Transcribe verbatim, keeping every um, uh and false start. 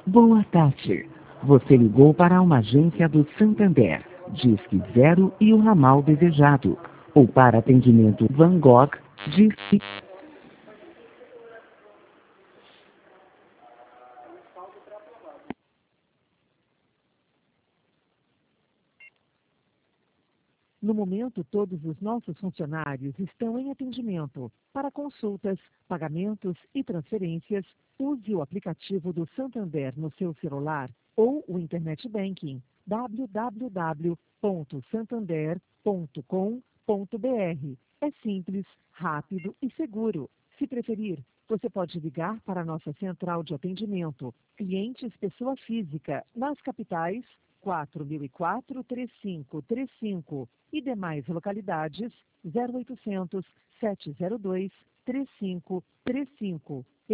Boa tarde. Você ligou para uma agência do Santander, Disque Zero e o ramal desejado. Ou para atendimento Van Gogh, Disque... No momento, todos os nossos funcionários estão em atendimento. Para consultas, pagamentos e transferências, use o aplicativo do Santander no seu celular ou o Internet Banking w w w ponto santander ponto com ponto b r. É simples, rápido e seguro. Se preferir, você pode ligar para a nossa central de atendimento, clientes pessoa física, nas capitais quatro mil e quatro, trinta e cinco trinta e cinco e demais localidades zero oitocentos, sete zero dois, três cinco três cinco.